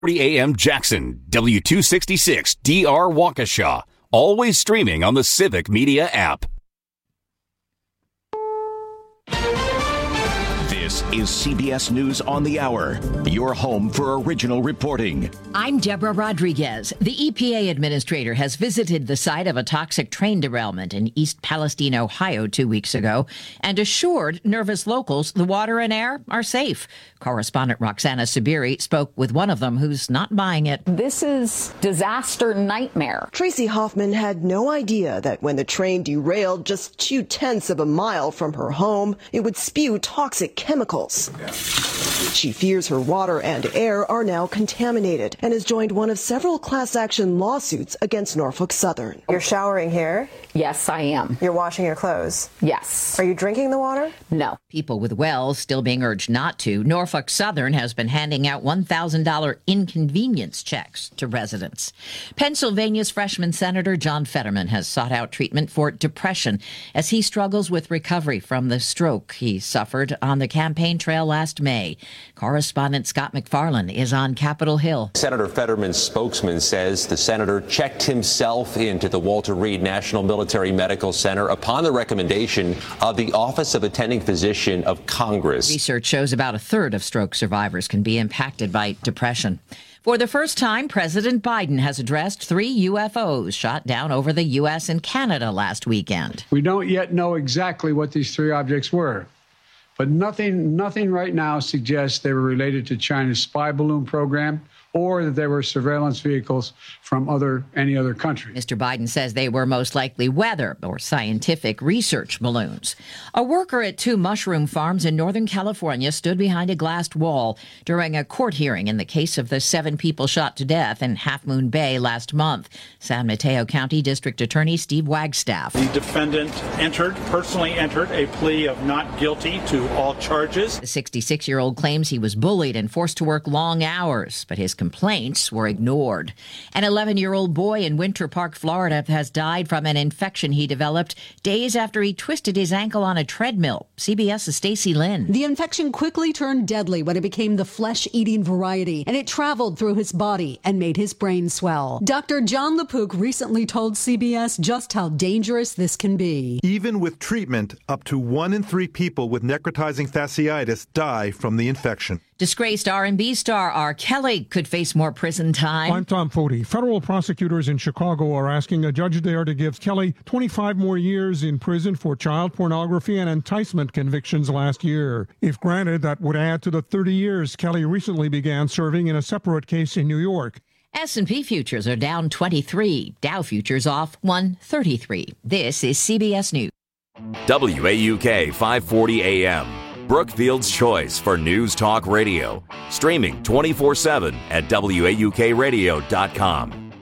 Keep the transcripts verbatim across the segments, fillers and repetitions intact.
forty A M Jackson, W two sixty-six D R Waukesha. Always streaming on the Civic Media app. This is C B S News on the Hour, your home for original reporting. I'm Deborah Rodriguez. The E P A administrator has visited the site of a toxic train derailment in East Palestine, Ohio, two weeks ago, and assured nervous locals the water and air are safe. Correspondent Roxana Sabiri spoke with one of them who's not buying it. This is disaster nightmare. Tracy Hoffman had no idea that when the train derailed just two tenths of a mile from her home, it would spew toxic chemicals. She fears her water and air are now contaminated and has joined one of several class action lawsuits against Norfolk Southern. You're showering here? Yes, I am. You're washing your clothes? Yes. Are you drinking the water? No. People with wells still being urged not to. Norfolk Southern has been handing out one thousand dollars inconvenience checks to residents. Pennsylvania's freshman Senator John Fetterman has sought out treatment for depression as he struggles with recovery from the stroke he suffered on the campaign trail last May. Correspondent Scott McFarland is on Capitol Hill. Senator Fetterman's spokesman says the senator checked himself into the Walter Reed National Military Medical Center upon the recommendation of the Office of Attending Physician of Congress. Research shows about a third of stroke survivors can be impacted by depression. For the first time, President Biden has addressed three U F Os shot down over the U S and Canada last weekend. We don't yet know exactly what these three objects were, but nothing, nothing right now suggests they were related to China's spy balloon program or that they were surveillance vehicles from other any other country. Mister Biden says they were most likely weather or scientific research balloons. A worker at two mushroom farms in Northern California stood behind a glassed wall during a court hearing in the case of the seven people shot to death in Half Moon Bay last month. San Mateo County District Attorney Steve Wagstaff. The defendant entered, personally entered, a plea of not guilty to all charges. The sixty-six-year-old claims he was bullied and forced to work long hours, but his complaints were ignored. An eleven-year-old boy in Winter Park, Florida, has died from an infection he developed days after he twisted his ankle on a treadmill. CBS's Stacey Lynn. The infection quickly turned deadly when it became the flesh-eating variety, and it traveled through his body and made his brain swell. Doctor John LaPook recently told C B S just how dangerous this can be. Even with treatment, up to one in three people with necrotizing fasciitis die from the infection. Disgraced R and B star R. Kelly could face more prison time. I'm Tom Foti. Federal prosecutors in Chicago are asking a judge there to give Kelly twenty-five more years in prison for child pornography and enticement convictions last year. If granted, that would add to the thirty years Kelly recently began serving in a separate case in New York. S and P futures are down twenty-three. Dow futures off one thirty-three. This is C B S News. W A U K five forty A M. Brookfield's choice for News Talk Radio. Streaming twenty-four seven at W A U K radio dot com.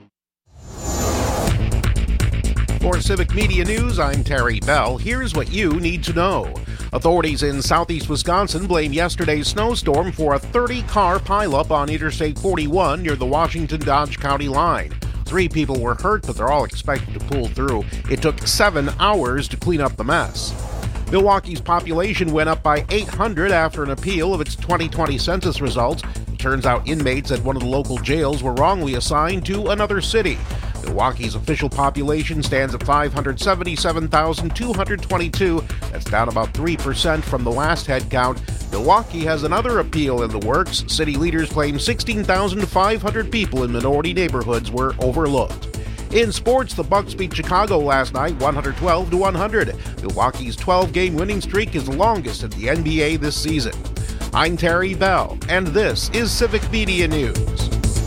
For Civic Media News, I'm Terry Bell. Here's what you need to know. Authorities in southeast Wisconsin blame yesterday's snowstorm for a thirty-car pileup on Interstate forty-one near the Washington-Dodge County line. Three people were hurt, but they're all expected to pull through. It took seven hours to clean up the mess. Milwaukee's population went up by eight hundred after an appeal of its twenty twenty census results. It turns out inmates at one of the local jails were wrongly assigned to another city. Milwaukee's official population stands at five hundred seventy-seven thousand two hundred twenty-two. That's down about three percent from the last head count. Milwaukee has another appeal in the works. City leaders claim sixteen thousand five hundred people in minority neighborhoods were overlooked. In sports, the Bucks beat Chicago last night one twelve to one hundred. Milwaukee's twelve-game winning streak is the longest in the N B A this season. I'm Terry Bell, and this is Civic Media News.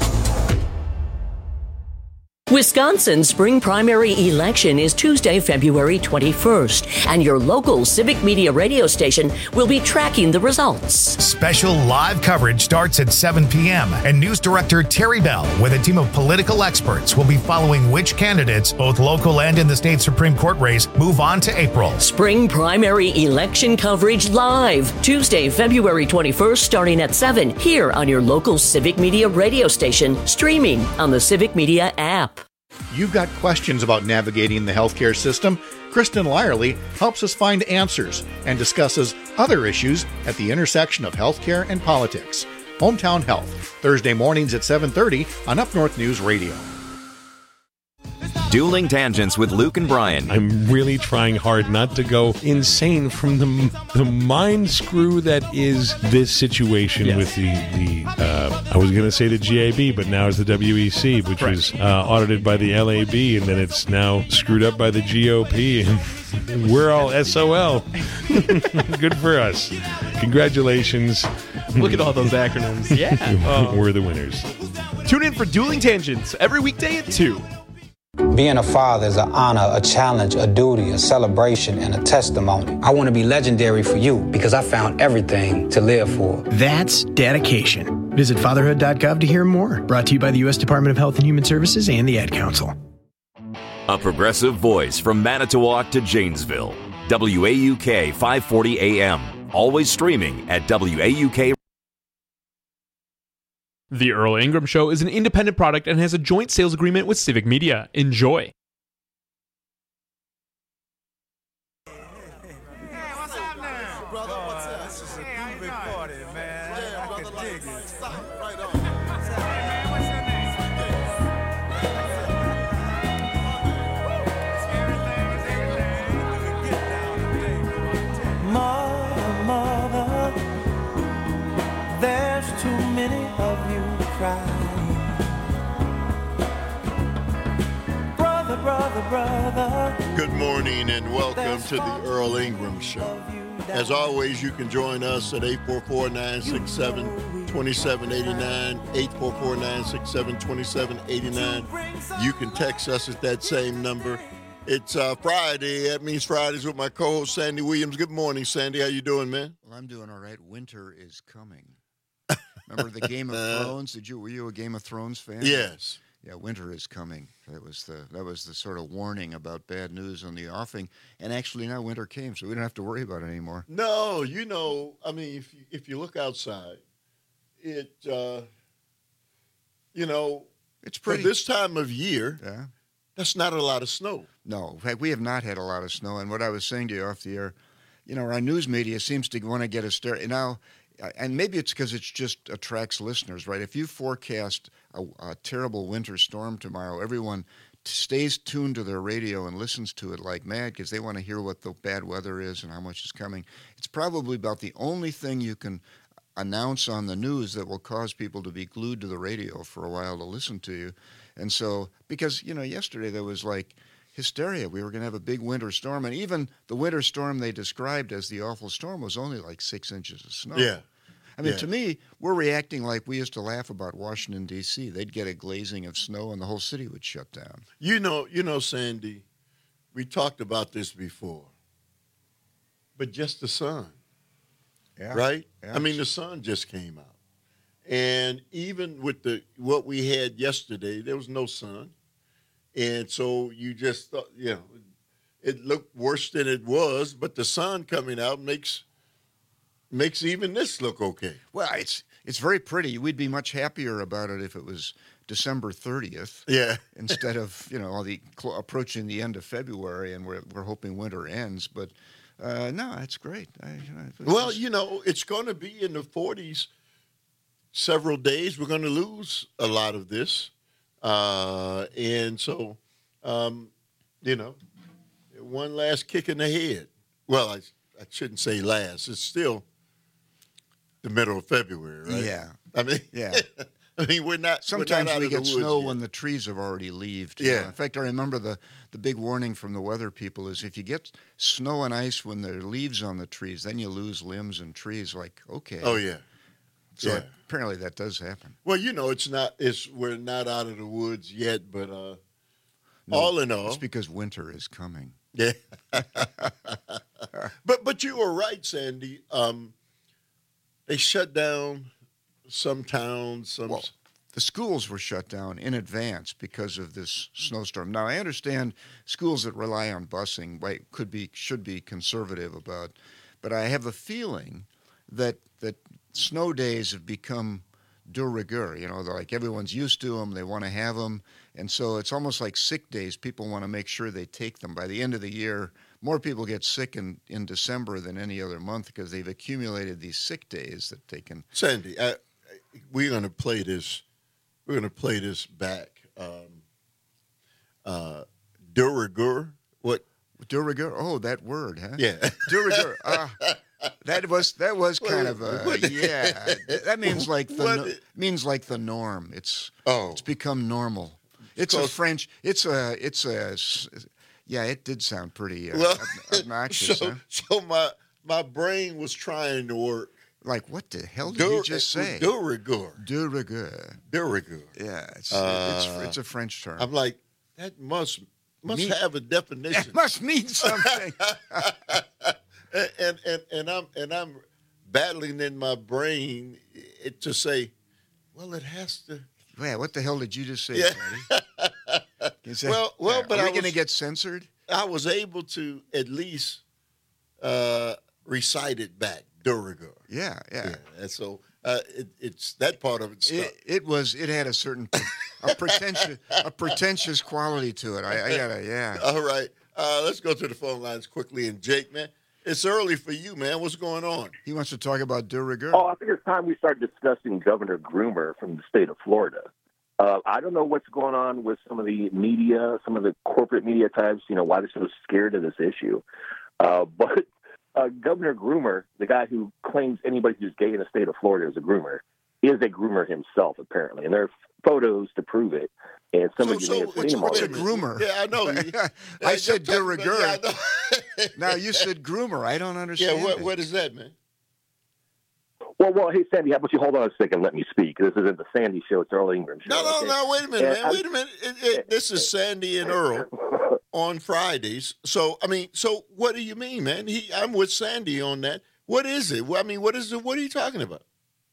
Wisconsin's spring primary election is Tuesday, February twenty-first, and your local Civic Media radio station will be tracking the results. Special live coverage starts at seven p.m., and News Director Terry Bell, with a team of political experts, will be following which candidates, both local and in the state Supreme Court race, move on to April. Spring primary election coverage live, Tuesday, February twenty-first, starting at seven, here on your local Civic Media radio station, streaming on the Civic Media app. You've got questions about navigating the healthcare system? Kristen Lyerly helps us find answers and discusses other issues at the intersection of healthcare and politics. Hometown Health, Thursday mornings at seven thirty on Up North News Radio. Dueling Tangents with Luke and Brian. I'm really trying hard not to go insane from the the mind screw that is this situation yes. with the, the uh, I was going to say the G A B, but now it's the W E C, which right. was uh, audited by the L A B, and then it's now screwed up by the G O P, and we're all S O L. Good for us. Congratulations. Look at all those acronyms. Yeah. Oh. We're the winners. Tune in for Dueling Tangents every weekday at two. Being a father is an honor, a challenge, a duty, a celebration, and a testimony. I want to be legendary for you because I found everything to live for. That's dedication. Visit fatherhood dot gov to hear more. Brought to you by the U S Department of Health and Human Services and the Ad Council. A progressive voice from Manitowoc to Janesville. W A U K five forty A M. Always streaming at W A U K. The Earl Ingram Show is an independent product and has a joint sales agreement with Civic Media. Enjoy. Mother, mother, there's too many of you crying. Brother, brother, brother. Good morning and welcome to the Earl Ingram Show. As always, you can join us at eight four four, nine six seven, two seven eight nine, eight four four, nine six seven, two seven eight nine. You can text us at that same number. It's uh, Friday. That means Fridays with my co-host, Sandy Williams. Good morning, Sandy. How you doing, man? Well, I'm doing all right. Winter is coming. Remember the Game of Thrones? Did you were you a Game of Thrones fan? Yes. Yeah, winter is coming. That was the that was the sort of warning about bad news on the offing. And actually now winter came, so we don't have to worry about it anymore. No, you know, I mean, if you, if you look outside, it, uh, you know, it's pretty. For this time of year, yeah. That's not a lot of snow. No, in fact, we have not had a lot of snow. And what I was saying to you off the air, you know, our news media seems to want to get us there. Now, and maybe it's because it just attracts listeners, right? If you forecast a, a terrible winter storm tomorrow, everyone stays tuned to their radio and listens to it like mad because they want to hear what the bad weather is and how much is coming. It's probably about the only thing you can announce on the news that will cause people to be glued to the radio for a while to listen to you. And so, because, you know, yesterday there was like hysteria. We were going to have a big winter storm. And even the winter storm they described as the awful storm was only like six inches of snow. Yeah. I mean, yeah. to me, we're reacting like we used to laugh about Washington, D C They'd get a glazing of snow and the whole city would shut down. You know, you know, Sandy, we talked about this before. But just the sun. Yeah. Right? Yeah. I mean, the sun just came out. And even with the what we had yesterday, there was no sun. And so you just thought, you know, it looked worse than it was, but the sun coming out makes makes even this look okay. Well, it's it's very pretty. We'd be much happier about it if it was December thirtieth. Yeah. Instead of, you know, the cl- approaching the end of February and we're we're hoping winter ends, but uh, no, it's great. I, you know, it's well, just... you know, it's going to be in the forties several days. We're going to lose a lot of this. Uh, and so, um, you know, one last kick in the head. Well, I, I shouldn't say last. It's still the middle of February, right? Yeah. I mean, yeah. I mean, we're not. Sometimes we're not we out get of the snow woods when yet. the trees have already leaved. Yeah. You know? In fact, I remember the, the big warning from the weather people is if you get snow and ice when there are leaves on the trees, then you lose limbs and trees. Like, okay. Oh, yeah. So yeah. apparently that does happen. Well, you know, it's not. It's we're not out of the woods yet, but uh, No, all in all, it's because winter is coming. Yeah. but but you were right, Sandy. Um, they shut down some towns. Some well, the schools were shut down in advance because of this snowstorm. Now I understand schools that rely on busing right, could be should be conservative about, but I have a feeling that that snow days have become de rigueur. You know, they're like everyone's used to them. They want to have them. And so it's almost like sick days. People want to make sure they take them. By the end of the year, more people get sick in, in December than any other month because they've accumulated these sick days that they can. Sandy, I, we're going to play this. We're going to play this back. Um, uh, de rigueur. What? De rigueur. Oh, that word, huh? Yeah. De rigueur. Uh, that was that was kind of a yeah. That means like the no, means like the norm. It's oh, it's become normal. It's a French. It's a it's a yeah. It did sound pretty uh, well, obnoxious. So, huh? so my my brain was trying to work. Like, what the hell did de, you just say? De rigueur. De rigueur. De rigueur. Yeah, it's uh, it's it's a French term. I'm like, that must must mean, have a definition. It must mean something. and, and and and I'm and I'm battling in my brain it, to say, well, it has to. Man, what the hell did you just say, yeah. Daddy? Say, well, well, yeah, but are I we going to was, get censored? I was able to at least uh, recite it back. De rigueur. Yeah, yeah. yeah. And so uh, it, it's that part of it stuck. It, it was. It had a certain a pretentious a pretentious quality to it. I, I gotta. Yeah. All right. Uh, let's go to the phone lines quickly. And Jake, man, it's early for you, man. What's going on? He wants to talk about de rigueur. Oh, I think it's time we start discussing Governor Groomer from the state of Florida. Uh, I don't know what's going on with some of the media, some of the corporate media types. You know why they're so scared of this issue, uh, but. Uh, Governor Groomer, the guy who claims anybody who's gay in the state of Florida is a groomer, is a groomer himself, apparently. And there are photos to prove it. And some so, of you so may have seen him what's already. a groomer? Yeah, I know. I said de rigueur. Yeah, I now you said groomer. I don't understand. Yeah, what, it. what is that, man? Well, well, hey, Sandy, how about you hold on a second and let me speak? This isn't the Sandy show. It's Earl Ingram show. No, no, okay? no. Wait a minute, and man. I, Wait a minute. It, it, this is Sandy and Earl on Fridays. So, I mean, so what do you mean, man? He, I'm with Sandy on that. What is it? I mean, what is it? What are you talking about?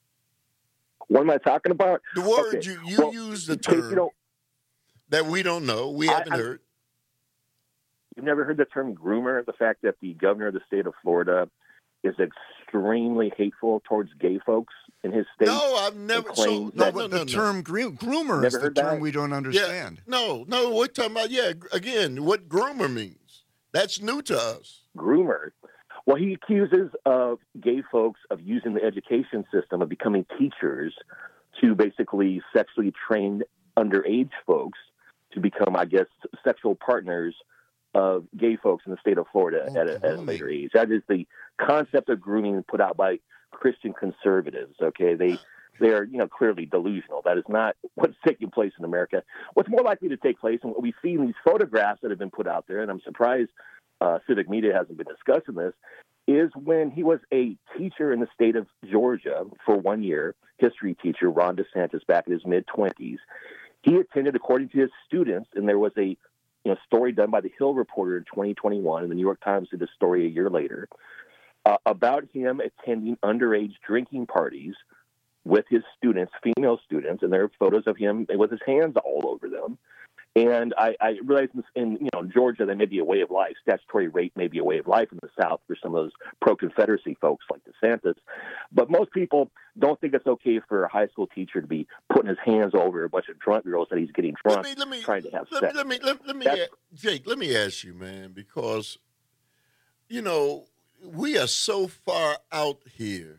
What am I talking about? The word okay. you, you well, use the term term that we don't know. We I, haven't I, heard. You've never heard the term groomer? The fact that the governor of the state of Florida is extremely hateful towards gay folks in his state. No, I've never. So, no, no, but no, the no, term no. gro- groomer Never is the heard term that? we don't understand. Yeah, no, no. We're talking about yeah. Again, what groomer means. That's new to us. Groomer. Well, he accuses of gay folks of using the education system of becoming teachers to basically sexually train underage folks to become, I guess, sexual partners of gay folks in the state of Florida oh, at, a, at a later age. That is the concept of grooming put out by Christian conservatives. Okay, they they are you know clearly delusional. That is not what's taking place in America. What's more likely to take place, and what we see in these photographs that have been put out there, and I'm surprised uh, civic media hasn't been discussing this, is when he was a teacher in the state of Georgia for one year, history teacher Ron DeSantis back in his mid-twenties. He attended, according to his students, and there was a you know story done by the Hill Reporter in twenty twenty-one, and the New York Times did a story a year later, uh, about him attending underage drinking parties with his students, female students, and there are photos of him with his hands all over them. And I, I realize in you know Georgia, that may be a way of life. Statutory rape may be a way of life in the South for some of those pro-Confederacy folks like DeSantis. But most people don't think it's okay for a high school teacher to be putting his hands over a bunch of drunk girls that he's getting drunk, let me, let me, trying to have let sex. Me, let me, let, let me, a, Jake, let me ask you, man, because, you know, we are so far out here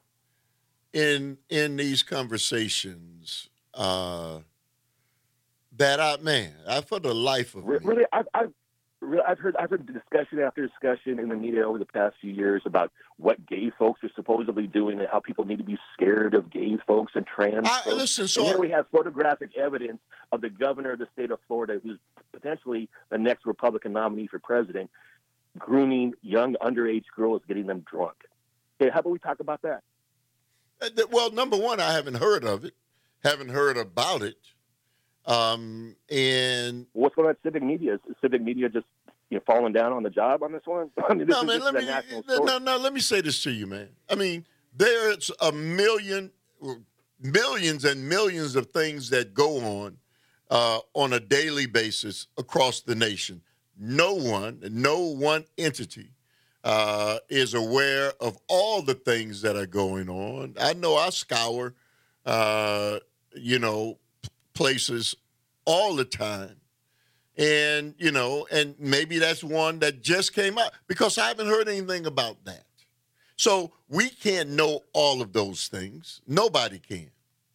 in in these conversations uh, that I, man, I, for the life of me. Really, I've, I've, I've heard I've heard discussion after discussion in the media over the past few years about what gay folks are supposedly doing and how people need to be scared of gay folks and trans I, folks. Listen, so and here I, we have photographic evidence of the governor of the state of Florida, who's potentially the next Republican nominee for president, grooming young underage girls, getting them drunk. Okay, how about we talk about that? Well, number one, I haven't heard of it, haven't heard about it. Um, and what's going on at civic media? Is civic media just you know falling down on the job on this one? I mean, this no, is, man. this Let is me a national no, story. no, no. Let me say this to you, man. I mean, there's a million, millions and millions of things that go on uh, on a daily basis across the nation. No one, no one entity uh, is aware of all the things that are going on. I know I scour, uh, you know, places all the time. And, you know, and maybe that's one that just came out because I haven't heard anything about that. So we can't know all of those things. Nobody can.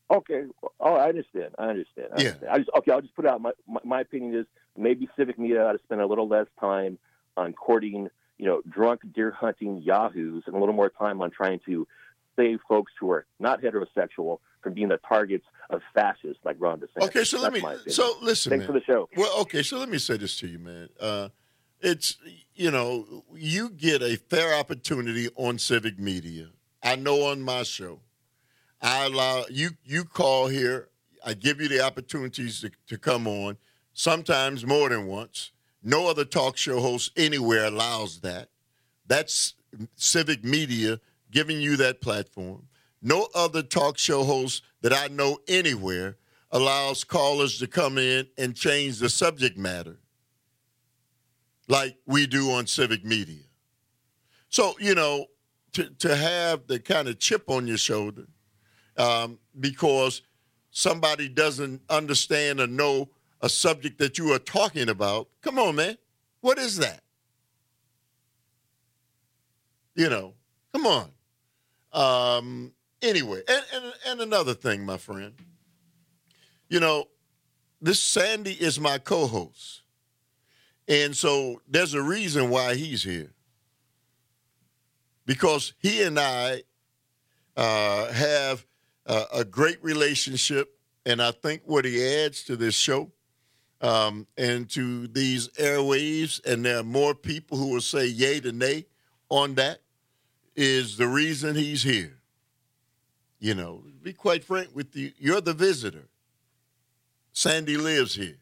Okay. Oh, I understand. I understand. I Yeah. understand. I just, okay, I'll just put out my, my my opinion is maybe civic media ought to spend a little less time on courting, you know, drunk deer hunting yahoos and a little more time on trying to save folks who are not heterosexual from being the targets of fascists like Ron DeSantis. Okay, so let That's my me. opinion. So listen, Thanks man. for the show. Well, okay, so let me say this to you, man. Uh, it's you know, you get a fair opportunity on civic media. I know on my show, I allow you. You call here. I give you the opportunities to, to come on. Sometimes more than once. No other talk show host anywhere allows that. That's civic media giving you that platform. No other talk show host that I know anywhere allows callers to come in and change the subject matter like we do on civic media. So, you know, to, to have the kind of chip on your shoulder um, because somebody doesn't understand or know a subject that you are talking about, come on, man. What is that? You know, come on. Um, anyway, and, and, and another thing, my friend. You know, this Sandy is my co-host. And so there's a reason why he's here. Because he and I uh, have uh, a great relationship, and I think what he adds to this show um, and to these airwaves, and there are more people who will say yay to nay on that, is the reason he's here. You know, to be quite frank with you, you're the visitor. Sandy lives here.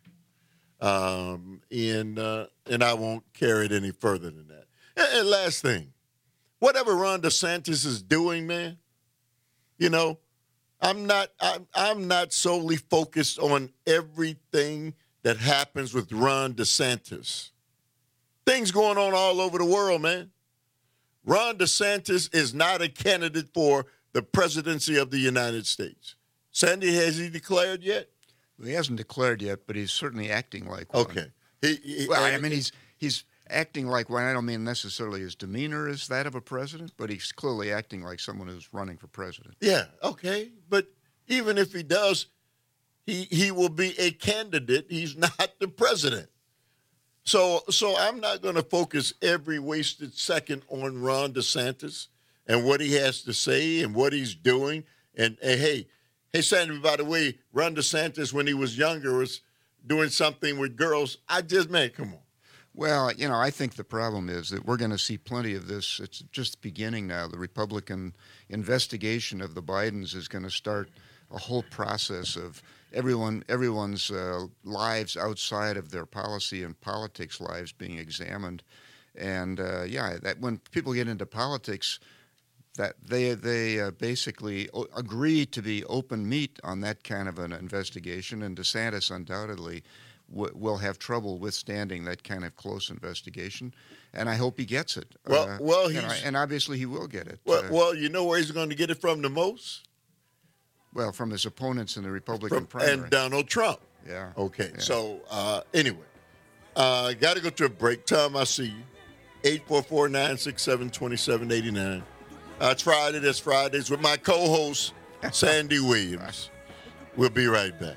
Um, and uh, and I won't carry it any further than that. And, and last thing, whatever Ron DeSantis is doing, man, you know, I'm not I'm, I'm not solely focused on everything that happens with Ron DeSantis. Things going on all over the world, man. Ron DeSantis is not a candidate for the presidency of the United States. Sandy, has he declared yet? Well, he hasn't declared yet, but he's certainly acting like one. Okay. He, he, well, I mean, he's he's acting like one. I don't mean necessarily his demeanor is that of a president, but he's clearly acting like someone who's running for president. Yeah, okay. But even if he does, he he will be a candidate. He's not the president. So so I'm not going to focus every wasted second on Ron DeSantis and what he has to say and what he's doing. And, and hey, hey, Sandy, by the way, Ron DeSantis, when he was younger, was doing something with girls. I just, man, come on. Well, you know, I think the problem is that we're going to see plenty of this. It's just beginning now. The Republican investigation of the Bidens is going to start a whole process of everyone, everyone's uh, lives outside of their policy and politics lives being examined. And, uh, yeah, that when people get into politics, that they they uh, basically o- agree to be open meat on that kind of an investigation, and DeSantis undoubtedly w- will have trouble withstanding that kind of close investigation, and I hope he gets it. Well, uh, well, you know, he's, and obviously he will get it. Well, uh, well, you know where he's going to get it from the most? Well, from his opponents in the Republican From, primary. and Donald Trump. Yeah. Okay. Yeah. So uh, anyway, uh, got to go to a break. Tom, I see you. eight four four, nine six seven, two seven eight nine. Uh, it's Friday. That's Fridays with my co-host, Sandy Williams. We'll be right back.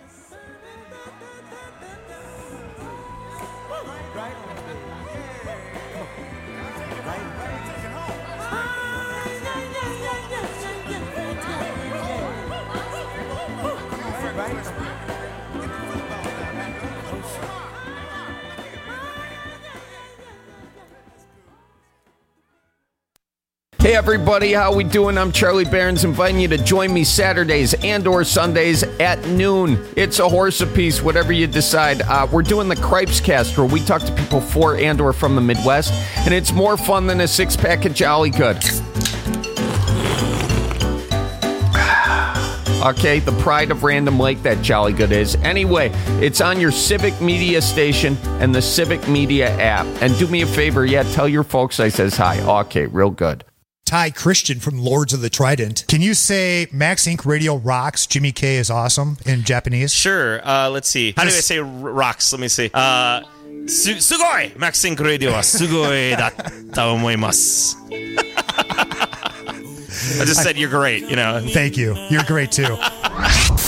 Hey everybody, how we doing? I'm Charlie Barons, inviting you to join me Saturdays and or Sundays at noon. It's a horse apiece, whatever you decide. Uh, we're doing the Cripes Cast, where we talk to people for and or from the Midwest, and it's more fun than a six-pack of Jolly Good. Okay, the pride of Random Lake, that Jolly Good is. Anyway, it's on your Civic Media station and the Civic Media app. And do me a favor, yeah, tell your folks I says hi. Okay, real good. Ty Christian from Lords of the Trident. Can you say Max Incorporated Radio rocks, Jimmy K is awesome in Japanese? Sure. Uh, let's see. How do I say r- rocks? Let me see. Uh, su- sugoi! Max Incorporated Radio wa sugoi datta omoimasu. I just said you're great, you know. Thank you. You're great too.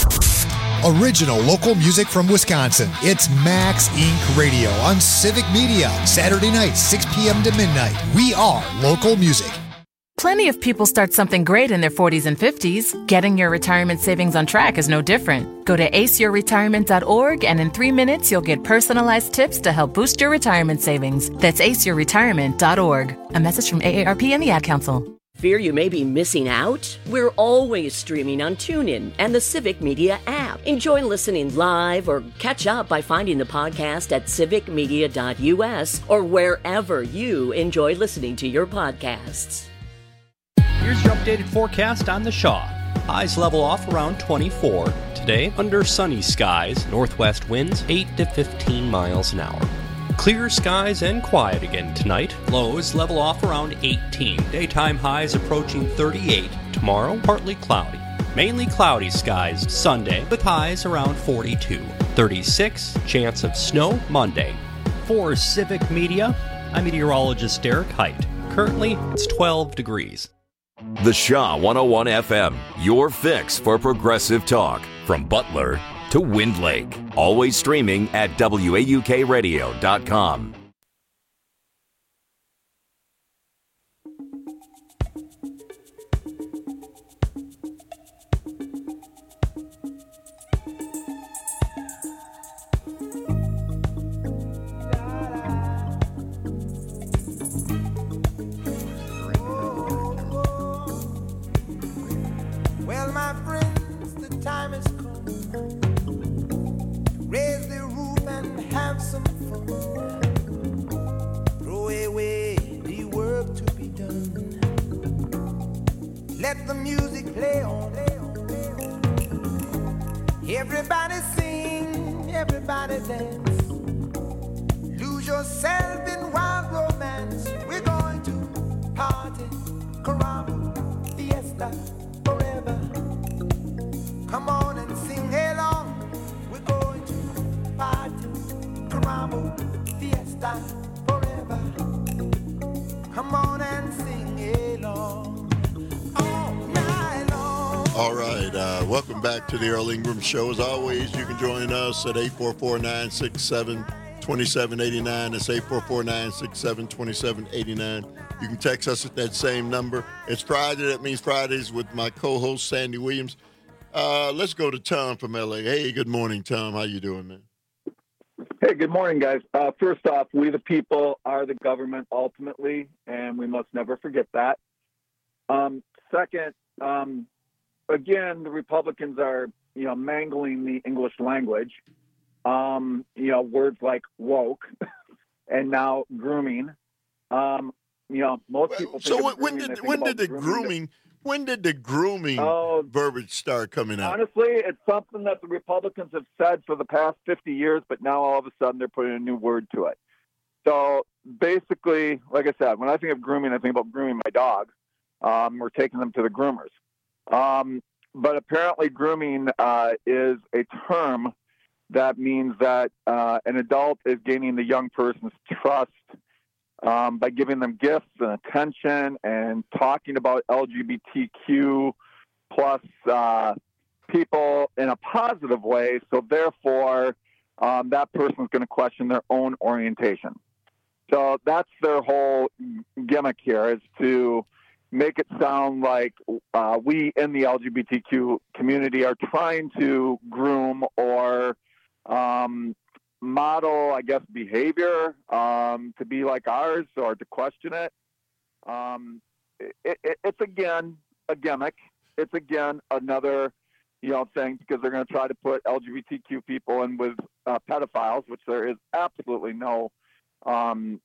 Original local music from Wisconsin. It's Max Incorporated. Radio on Civic Media, Saturday night, six p.m. to midnight. We are local music. Plenty of people start something great in their forties and fifties. Getting your retirement savings on track is no different. Go to ace your retirement dot org and in three minutes you'll get personalized tips to help boost your retirement savings. That's ace your retirement dot org. A message from A A R P and the Ad Council. Fear you may be missing out? We're always streaming on TuneIn and the Civic Media app. Enjoy listening live or catch up by finding the podcast at civic media dot u s or wherever you enjoy listening to your podcasts. Here's your updated forecast on the Shaw. Highs level off around twenty-four. Today, under sunny skies, northwest winds eight to fifteen miles an hour. Clear skies and quiet again tonight. Lows level off around eighteen. Daytime highs approaching thirty-eight. Tomorrow, partly cloudy. Mainly cloudy skies Sunday with highs around forty-two. thirty-six, chance of snow Monday. For Civic Media, I'm meteorologist Derek Height. Currently, it's twelve degrees. The Shaw one oh one F M, your fix for progressive talk. From Butler to Wind Lake. Always streaming at W A U K radio dot com. Well, my friends, the time has come. Raise the roof and have some fun. Throw away the work to be done. Let the music play on. Everybody sing, everybody dance. Lose yourself in wild romance. We're going to party, caramba, fiesta, forever. Come on and sing along. We're going to party, caramba, fiesta, forever. Come on and sing along all night long. All right, uh, welcome back to the Earl Ingram Show. As always, you can join us at eight four four, nine six seven, two seven eight nine. That's eight four four, nine six seven, two seven eight nine. You can text us at that same number. It's Friday. That means Fridays with my co-host, Sandy Williams. Uh, let's go to Tom from L A. Hey, good morning, Tom. How you doing, man? Hey, good morning, guys. Uh, first off, we the people are the government ultimately, and we must never forget that. Um, second, um, again, the Republicans are, you know, mangling the English language. Um, you know, words like woke and now grooming. Um, you know, most people. So think when, of when grooming, did they when think did the about grooming when did the grooming Oh, verbiage start coming out? Honestly, it's something that the Republicans have said for the past fifty years, but now all of a sudden they're putting a new word to it. So basically, like I said, when I think of grooming, I think about grooming my dog. Um, we're taking them to the groomers. Um, but apparently grooming uh, is a term that means that uh, an adult is gaining the young person's trust um, by giving them gifts and attention and talking about L G B T Q plus uh, people in a positive way. So therefore, um, that person's going to question their own orientation. So that's their whole gimmick here, is to make it sound like uh, we in the L G B T Q community are trying to groom or um, model, I guess, behavior um, to be like ours or to question it. Um, it, it. It's, again, a gimmick. It's, again, another, you know, thing, because they're going to try to put L G B T Q people in with uh, pedophiles, which there is absolutely no um,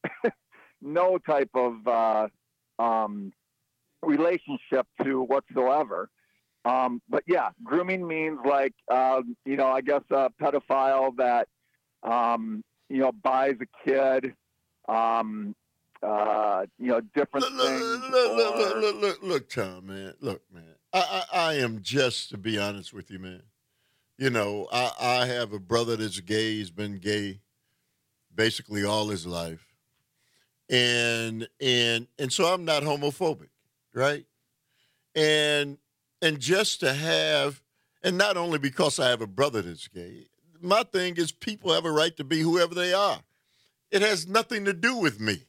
no type of uh, um, relationship to whatsoever. Um, but yeah, grooming means like, uh, you know, I guess a pedophile that, um, you know, buys a kid, um, uh, you know, different look, things. Look, look, or... look, look, look, look, Tom, man. Look, man. I, I, I am just, to be honest with you, man. You know, I, I have a brother that's gay. He's been gay basically all his life. And and and so I'm not homophobic, right? And and just to have, And not only because I have a brother that's gay. My thing is people have a right to be whoever they are. It has nothing to do with me.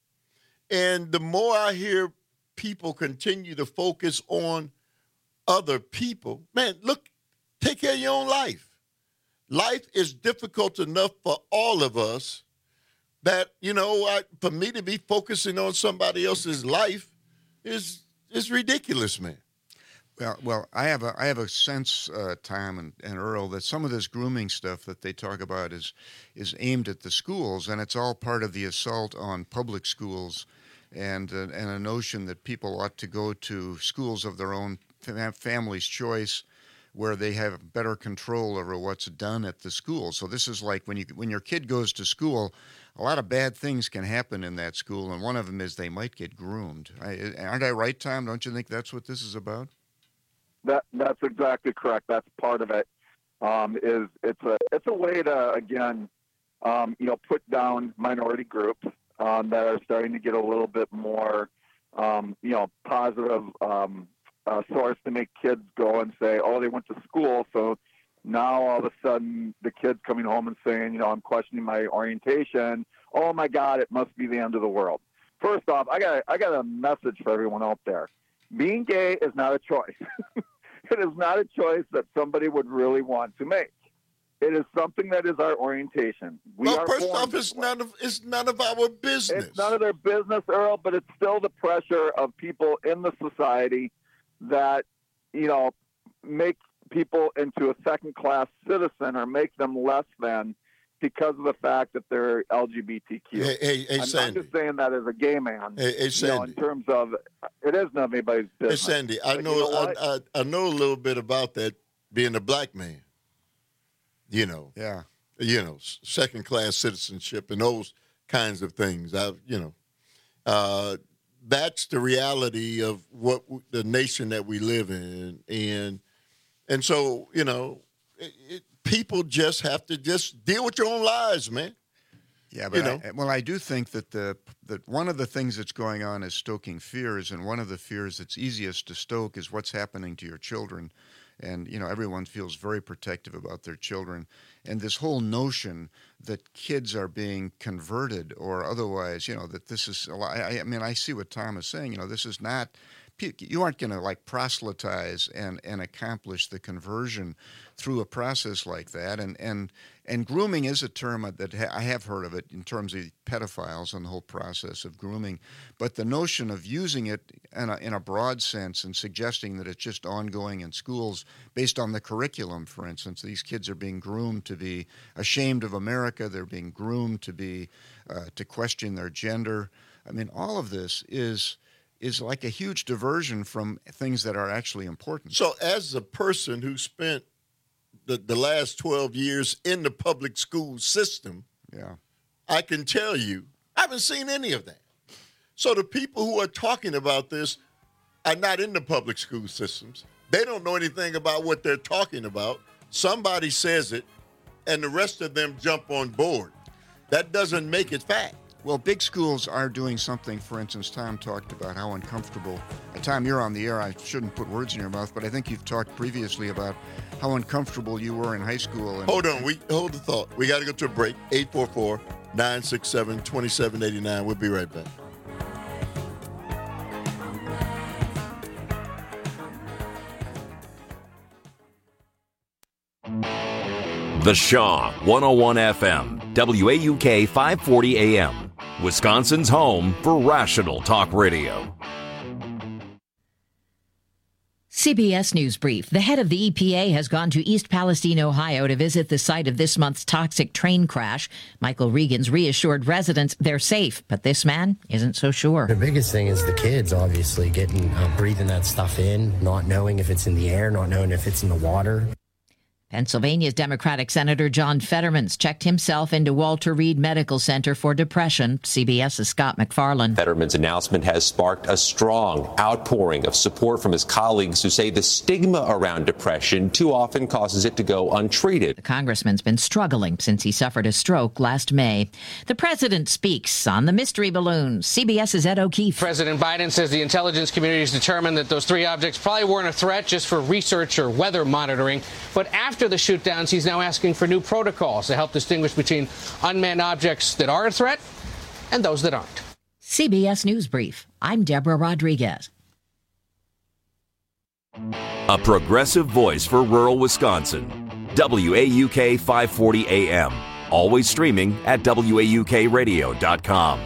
And the more I hear people continue to focus on other people, man, look, take care of your own life. Life is difficult enough for all of us that, you know, I, for me to be focusing on somebody else's life is is ridiculous, man. Well, well, I have a I have a sense, uh, Tom and, and Earl, that some of this grooming stuff that they talk about is is aimed at the schools, and it's all part of the assault on public schools, and uh, and a notion that people ought to go to schools of their own fam- family's choice, where they have better control over what's done at the school. So this is like when you when your kid goes to school, a lot of bad things can happen in that school, and one of them is they might get groomed. I, aren't I right, Tom? Don't you think that's what this is about? That that's exactly correct. That's part of it. Um, is it's a it's a way to again, um, you know, put down minority groups um, that are starting to get a little bit more, um, you know, positive um, uh, source to make kids go and say, oh, they went to school, so now all of a sudden the kid's coming home and saying, you know, I'm questioning my orientation. Oh my God, it must be the end of the world. First off, I got I got a message for everyone out there. Being gay is not a choice. It is not a choice that somebody would really want to make. It is something that is our orientation. We well, are first born off, it's none of it's none of our business. It's none of their business, Earl, but it's still the pressure of people in the society that, you know, make people into a second-class citizen or make them less than because of the fact that they're L G B T Q. Hey, hey, hey I'm, Sandy. I'm just saying that as a gay man. Hey, hey, you know, in Sandy. terms of, it is not anybody's business. Hey, Sandy, I But know, you know I, what? I, I know a little bit about that being a black man. You know. Yeah. You know, second class citizenship and those kinds of things. I, you know, uh, that's the reality of what w- the nation that we live in, and and so you know, it, it, people just have to just deal with your own lives, man. Yeah, but You know. I, well, I do think that the that one of the things that's going on is stoking fears, and one of the fears that's easiest to stoke is what's happening to your children. And, you know, everyone feels very protective about their children. And this whole notion that kids are being converted or otherwise, you know, that this is, a lot, I, I mean, I see what Tom is saying, you know, this is not, you aren't going to like proselytize and, and accomplish the conversion through a process like that. And, and, and grooming is a term that ha- I have heard of it in terms of pedophiles and the whole process of grooming. But the notion of using it in a, in a broad sense and suggesting that it's just ongoing in schools based on the curriculum, for instance, these kids are being groomed to be ashamed of America. They're being groomed to be, uh, to question their gender. I mean, all of this is, is like a huge diversion from things that are actually important. So as a person who spent the, the last twelve years in the public school system, yeah, I can tell you, I haven't seen any of that. So the people who are talking about this are not in the public school systems. They don't know anything about what they're talking about. Somebody says it, and the rest of them jump on board. That doesn't make it fact. Well, big schools are doing something. For instance, Tom talked about how uncomfortable. Uh, Tom, you're on the air. I shouldn't put words in your mouth, but I think you've talked previously about how uncomfortable you were in high school. And Hold on. We hold the thought. We got to go to a break. eight four four, nine six seven, two seven eight nine. We'll be right back. The Shaw one oh one F M, W A U K five forty A M, Wisconsin's home for rational talk radio. C B S News Brief. The head of the E P A has gone to East Palestine, Ohio to visit the site of this month's toxic train crash. Michael Regan's reassured residents they're safe, but this man isn't so sure. The biggest thing is the kids, obviously, getting uh, breathing that stuff in, not knowing if it's in the air, not knowing if it's in the water. Pennsylvania's Democratic Senator John Fetterman's checked himself into Walter Reed Medical Center for depression. CBS's Scott McFarland. Fetterman's announcement has sparked a strong outpouring of support from his colleagues who say the stigma around depression too often causes it to go untreated. The congressman's been struggling since he suffered a stroke last May. The president speaks on the mystery balloon. CBS's Ed O'Keefe. President Biden says the intelligence community has determined that those three objects probably weren't a threat just for research or weather monitoring. But after the shootdowns, he's now asking for new protocols to help distinguish between unmanned objects that are a threat and those that aren't. C B S News Brief. I'm Deborah Rodriguez. A progressive voice for rural Wisconsin. W A U K five forty A M. Always streaming at W A U K radio dot com.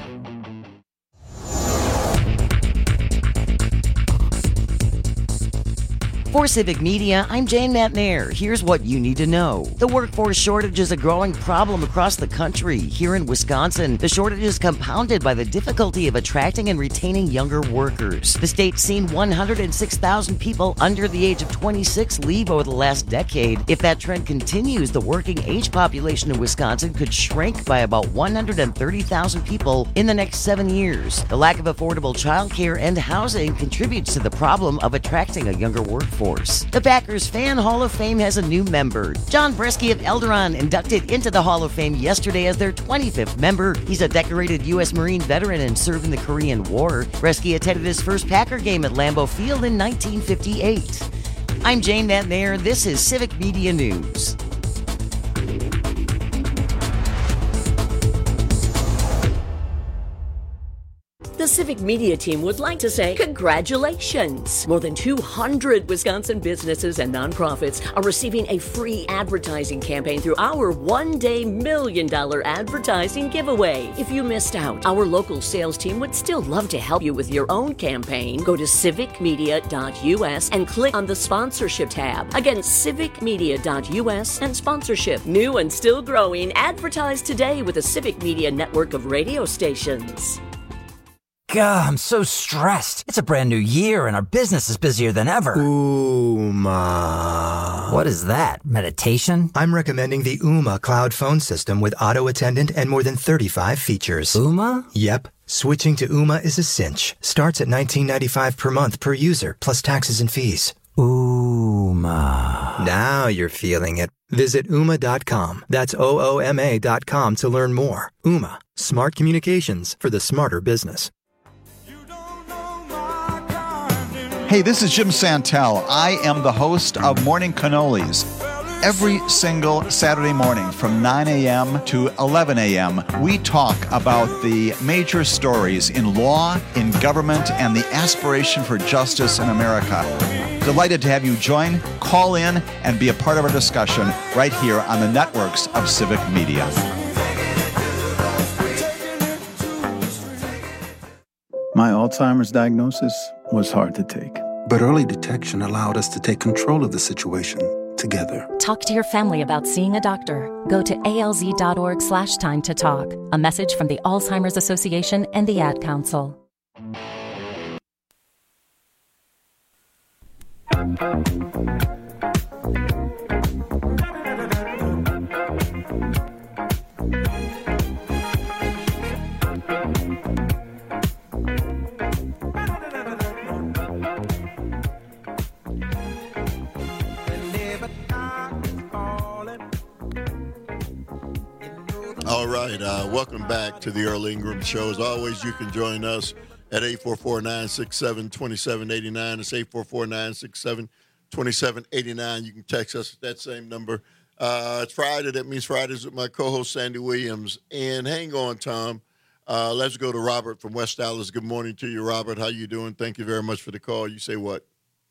For Civic Media, I'm Jane Matnair. Here's what you need to know. The workforce shortage is a growing problem across the country. Here in Wisconsin, the shortage is compounded by the difficulty of attracting and retaining younger workers. The state's seen one hundred six thousand people under the age of twenty-six leave over the last decade. If that trend continues, the working age population in Wisconsin could shrink by about one hundred thirty thousand people in the next seven years. The lack of affordable childcare and housing contributes to the problem of attracting a younger workforce. The Packers Fan Hall of Fame has a new member. John Bresky of Elderon inducted into the Hall of Fame yesterday as their twenty-fifth member. He's a decorated U S Marine veteran and served in the Korean War. Bresky attended his first Packer game at Lambeau Field in nineteen fifty-eight. I'm Jane Matnair. This is Civic Media News. The Civic Media team would like to say congratulations. More than two hundred Wisconsin businesses and nonprofits are receiving a free advertising campaign through our one-day million dollar advertising giveaway. If you missed out, our local sales team would still love to help you with your own campaign. Go to civic media dot U S and click on the sponsorship tab. Again, civic media dot U S and sponsorship. New and still growing. Advertise today with the Civic Media network of radio stations. God, I'm so stressed. It's a brand new year and our business is busier than ever. Ooma. What is that? Meditation? I'm recommending the Ooma cloud phone system with auto attendant and more than thirty-five features. Ooma? Yep. Switching to Ooma is a cinch. Starts at nineteen ninety-five per month per user, plus taxes and fees. Ooma. Now you're feeling it. Visit ooma dot com. That's O O M A dot com to learn more. Ooma. Smart communications for the smarter business. Hey, this is Jim Santel. I am the host of Morning Cannolis. Every single Saturday morning from nine a.m. to eleven a.m., we talk about the major stories in law, in government, and the aspiration for justice in America. Delighted to have you join, call in, and be a part of our discussion right here on the networks of Civic Media. My Alzheimer's diagnosis was hard to take. But early detection allowed us to take control of the situation together. Talk to your family about seeing a doctor. Go to alz.org slash time to talk. A message from the Alzheimer's Association and the Ad Council. All right, uh, welcome back to the Earl Ingram Show. As always, you can join us at eight four four, nine six seven, two seven eight nine. It's eight four four, nine six seven, two seven eight nine. You can text us at that same number. Uh, it's Friday. That means Fridays with my co-host, Sandy Williams. And hang on, Tom. Uh, let's go to Robert from West Dallas. Good morning to you, Robert. How you doing? Thank you very much for the call. You say what?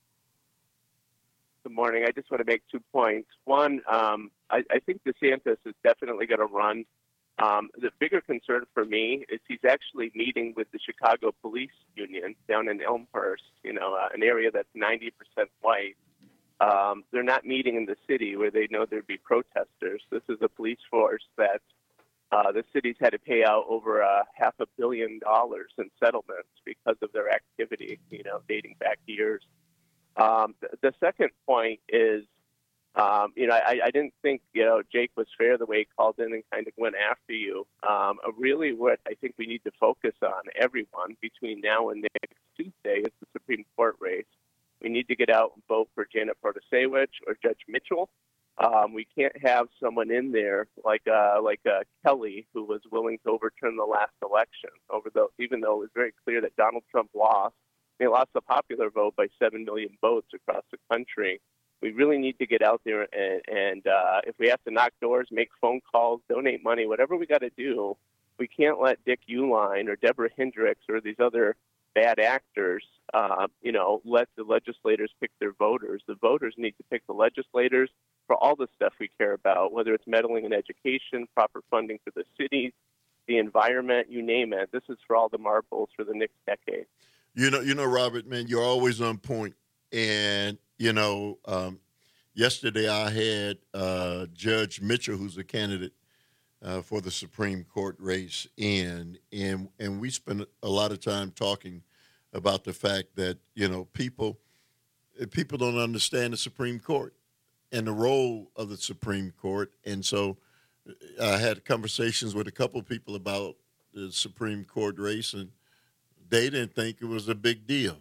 Good morning. I just want to make two points. One, um, I, I think DeSantis is definitely going to run. Um, the bigger concern for me is he's actually meeting with the Chicago Police Union down in Elmhurst, you know, uh, an area that's ninety percent white. Um, they're not meeting in the city where they know there'd be protesters. This is a police force that uh, the city's had to pay out over a half a billion dollars in settlements because of their activity, you know, dating back years. Um, the, the second point is Um, you know, I, I didn't think, you know, Jake was fair the way he called in and kind of went after you. Um, really what I think we need to focus on, everyone, between now and next Tuesday is the Supreme Court race. We need to get out and vote for Janet Protasewicz or Judge Mitchell. Um, we can't have someone in there like uh, like uh, Kelly, who was willing to overturn the last election, over the, even though it was very clear that Donald Trump lost. They lost the popular vote by seven million votes across the country. We really need to get out there and, and uh, if we have to knock doors, make phone calls, donate money, whatever we got to do, we can't let Dick Uihlein or Deborah Hendricks or these other bad actors, uh, you know, let the legislators pick their voters. The voters need to pick the legislators for all the stuff we care about, whether it's meddling in education, proper funding for the cities, the environment, you name it. This is for all the marbles for the next decade. You know, you know, Robert, man, you're always on point. And, you know, um, yesterday I had uh, Judge Mitchell, who's a candidate uh, for the Supreme Court race, in, and and we spent a lot of time talking about the fact that, you know, people people don't understand the Supreme Court and the role of the Supreme Court. And so I had conversations with a couple of people about the Supreme Court race, and they didn't think it was a big deal.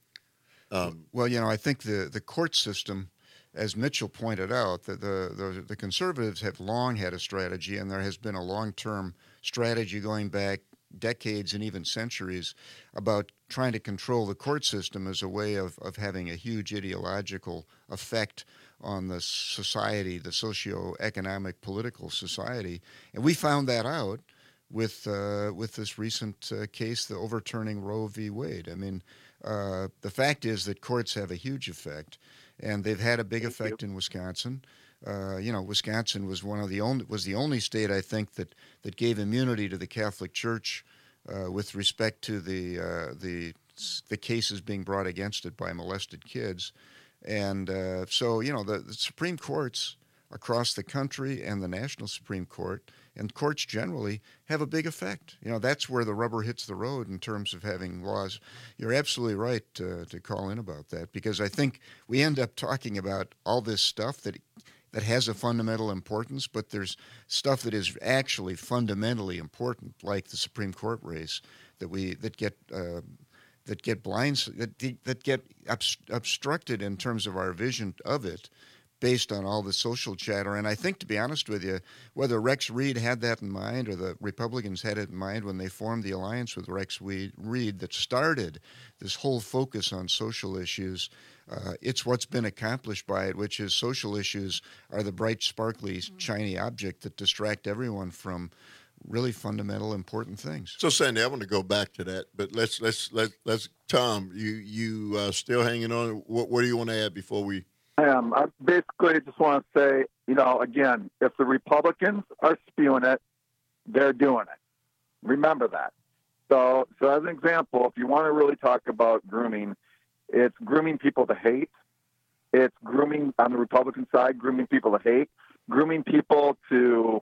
Um, well, you know, I think the, the court system, as Mitchell pointed out, that the, the the conservatives have long had a strategy, and there has been a long-term strategy going back decades and even centuries about trying to control the court system as a way of, of having a huge ideological effect on the society, the socio-economic, political society. And we found that out with uh, with this recent uh, case, the overturning Roe v. Wade. I mean, uh, the fact is that courts have a huge effect, and they've had a big Thank effect you. in Wisconsin. Uh, you know, Wisconsin was one of the only was the only state, I think, that, that gave immunity to the Catholic Church uh, with respect to the uh, the the cases being brought against it by molested kids, and uh, so you know the, the Supreme Courts across the country and the National Supreme Court and courts generally have a big effect. You know, that's where the rubber hits the road in terms of having laws. You're absolutely right to, to call in about that, because I think we end up talking about all this stuff that that has a fundamental importance, but there's stuff that is actually fundamentally important, like the Supreme Court race, that we that get uh, that get blinds that that get obst- obstructed in terms of our vision of it, based on all the social chatter. And I think, to be honest with you, whether Rex Reed had that in mind or the Republicans had it in mind when they formed the alliance with Rex Reed that started this whole focus on social issues, uh, it's what's been accomplished by it, which is social issues are the bright, sparkly, shiny object that distract everyone from really fundamental, important things. So, Sandy, I want to go back to that, but let's let's let's let's Tom, you you uh, still hanging on? What, what do you want to add before we? I am. I basically just want to say, you know, again, if the Republicans are spewing it, they're doing it. Remember that. So, so as an example, if you want to really talk about grooming, it's grooming people to hate. It's grooming on the Republican side, grooming people to hate, grooming people to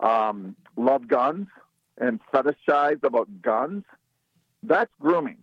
um, love guns and fetishize about guns. That's grooming.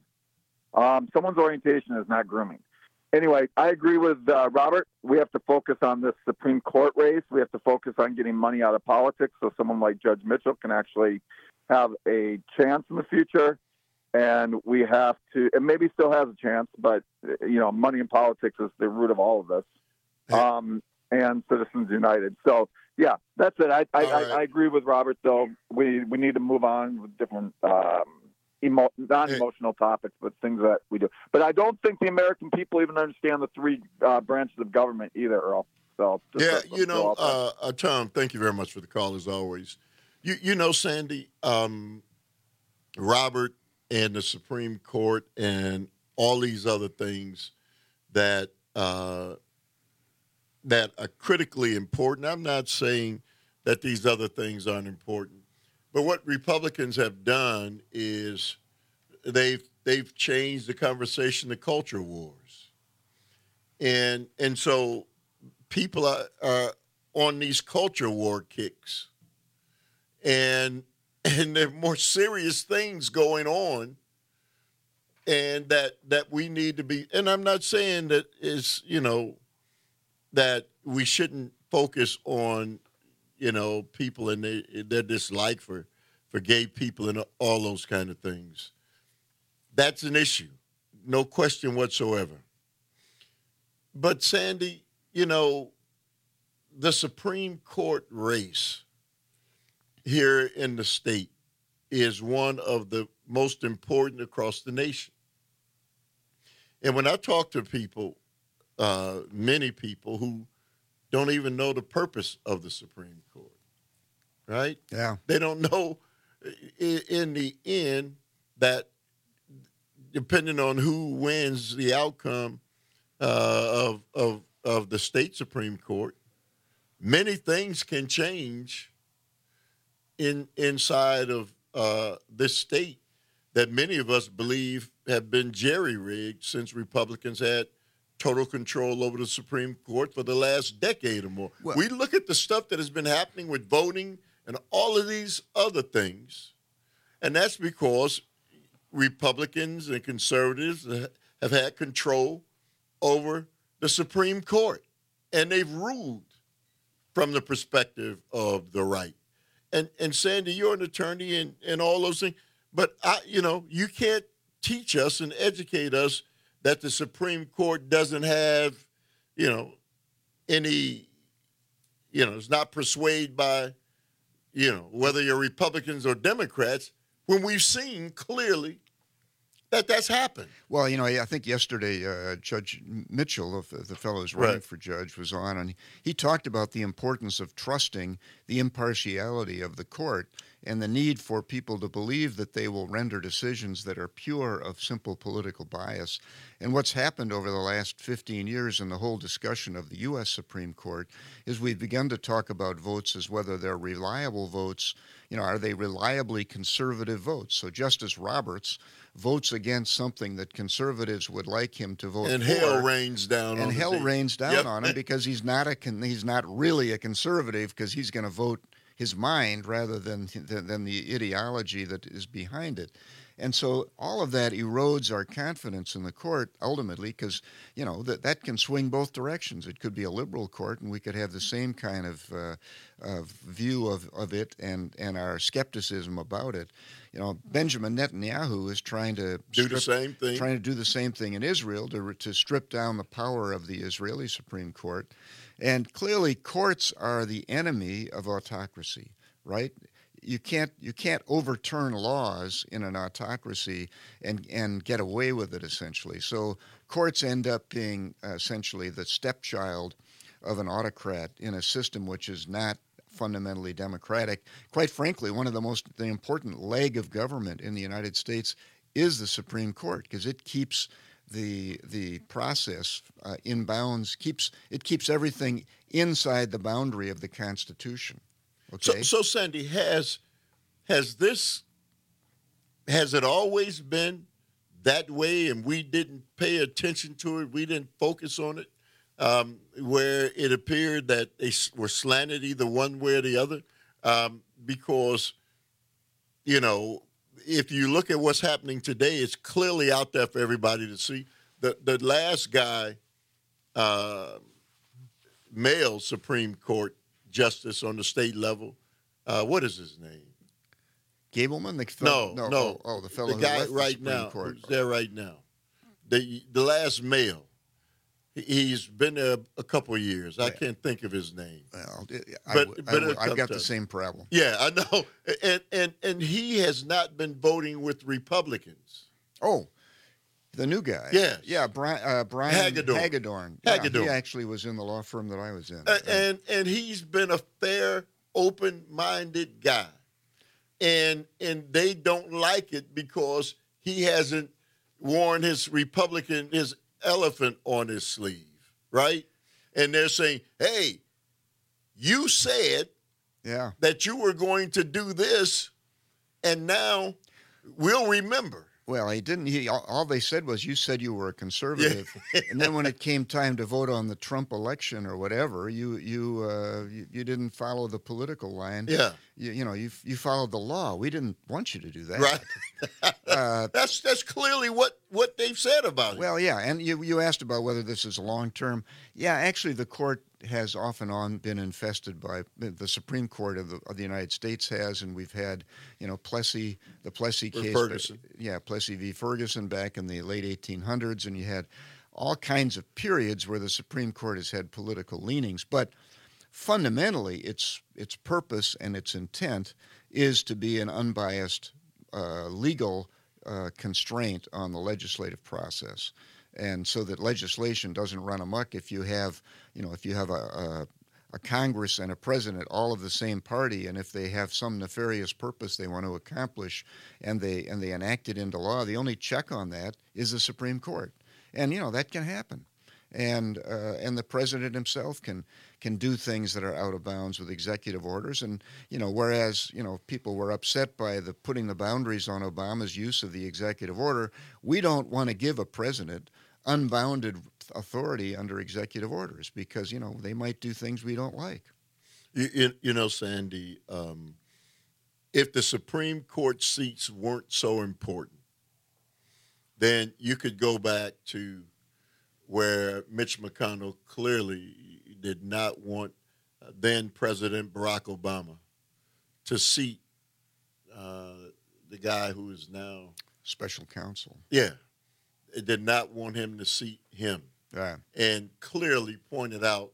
Um, someone's orientation is not grooming. Anyway, I agree with uh, Robert. We have to focus on this Supreme Court race. We have to focus on getting money out of politics so someone like Judge Mitchell can actually have a chance in the future. And we have to, and maybe still has a chance, but, you know, money in politics is the root of all of this. Um, and Citizens United. So, yeah, that's it. I I, right. I, I agree with Robert, though. We, we need to move on with different um, Emo- non-emotional topics, but things that we do. But I don't think the American people even understand the three uh, branches of government either, Earl. So yeah, you know, uh, uh, Tom, thank you very much for the call, as always. You you know, Sandy, um, Robert and the Supreme Court and all these other things that uh, that are critically important. I'm not saying that these other things aren't important. But what Republicans have done is they've they've changed the conversation to culture wars, and and so people are, are on these culture war kicks, and and there are more serious things going on, and that that we need to be. And I'm not saying that is you know that we shouldn't focus on, you know, people and they, their dislike for, for gay people and all those kind of things. That's an issue, no question whatsoever. But, Sandy, you know, the Supreme Court race here in the state is one of the most important across the nation. And when I talk to people, uh, many people who don't even know the purpose of the Supreme Court, right? Yeah. They don't know in the end that depending on who wins the outcome uh, of, of, of the state Supreme Court, many things can change in inside of uh, this state that many of us believe have been jerry-rigged since Republicans had total control over the Supreme Court for the last decade or more. Well, we look at the stuff that has been happening with voting and all of these other things, and that's because Republicans and conservatives have had control over the Supreme Court, and they've ruled from the perspective of the right. And and Sandy, you're an attorney and, and all those things, but I, you know, you can't teach us and educate us that the Supreme Court doesn't have, you know, any, you know, it's not persuaded by, you know, whether you're Republicans or Democrats, when we've seen clearly that that's happened. Well, you know, I think yesterday uh, Judge Mitchell, of the, the fellow who's running Right. for judge, was on, and he talked about the importance of trusting the impartiality of the court and the need for people to believe that they will render decisions that are pure of simple political bias. And what's happened over the last fifteen years in the whole discussion of the U S Supreme Court is we've begun to talk about votes as whether they're reliable votes. You know, are they reliably conservative votes? So Justice Roberts votes against something that conservatives would like him to vote And for. hell rains down and on hell the team. rains down Yep. on him because he's not a con- he's not really a conservative because he's going to vote his mind rather than, than than the ideology that is behind it. And so all of that erodes our confidence in the court ultimately because, you know, that, that can swing both directions. It could be a liberal court and we could have the same kind of, uh, of view of, of it and, and our skepticism about it. You know, Benjamin Netanyahu is trying to Do the strip- same thing. Trying to do the same thing in Israel to, to strip down the power of the Israeli Supreme Court. And clearly courts are the enemy of autocracy, right? You can't you can't overturn laws in an autocracy and, and get away with it, essentially. So courts end up being uh, essentially the stepchild of an autocrat in a system which is not fundamentally democratic. Quite frankly, one of the most the important leg of government in the United States is the Supreme Court because it keeps the the process uh, in bounds, keeps it keeps everything inside the boundary of the Constitution. Okay. So, so Sandy, has has this has it always been that way, and we didn't pay attention to it? We didn't focus on it, um, where it appeared that they s- were slanted either one way or the other, um, because you know, if you look at what's happening today, it's clearly out there for everybody to see. The the last guy, uh, male Supreme Court justice on the state level. Uh, what is his name? Gableman? The No, fellow, no. Oh, oh, the fellow the who guy left the right Supreme now, Court. who's there right now. The the last male. He- He's been there a couple of years. I can't think of his name. Well, I, But- I, but it'll I've come got to the us. same problem. Yeah, I know. And and and he has not been voting with Republicans. Oh, the new guy. Yes. Yeah, Brian, uh, Brian Hagedorn. Hagedorn. Yeah, Hagedorn. he actually was in the law firm that I was in. Uh, and and he's been a fair, open-minded guy, and and they don't like it because he hasn't worn his Republican his elephant on his sleeve, right? And they're saying, "Hey, you said yeah. that you were going to do this, and now we'll remember." Well, he didn't. He all, all they said was, "You said you were a conservative," and then when it came time to vote on the Trump election or whatever, you you uh, you, you didn't follow the political line. Yeah. You, you know, you you followed the law. We didn't want you to do that. Right. uh, that's that's clearly what, what they've said about it. Well, yeah, and you you asked about whether this is long term. Yeah, actually, the court has off and on been infested by the Supreme Court of the, of the United States has, and we've had, you know, Plessy, the Plessy Or case. Ferguson. Yeah, Plessy v. Ferguson back in the late eighteen hundreds, and you had all kinds of periods where the Supreme Court has had political leanings. But fundamentally, its its purpose and its intent is to be an unbiased uh, legal uh, constraint on the legislative process. And so that legislation doesn't run amok if you have, you know, if you have a, a, a Congress and a president all of the same party, and if they have some nefarious purpose they want to accomplish, and they and they enact it into law, the only check on that is the Supreme Court. And you know that can happen, and uh, and the president himself can can do things that are out of bounds with executive orders. And you know, whereas you know people were upset by the putting the boundaries on Obama's use of the executive order, we don't want to give a president unbounded authority under executive orders because, you know, they might do things we don't like. You, you, you know, Sandy, um, if the Supreme Court seats weren't so important, then you could go back to where Mitch McConnell clearly did not want uh, then President Barack Obama to seat uh, the guy who is now special counsel. Yeah. It did not want him to seat him, yeah. And clearly pointed out,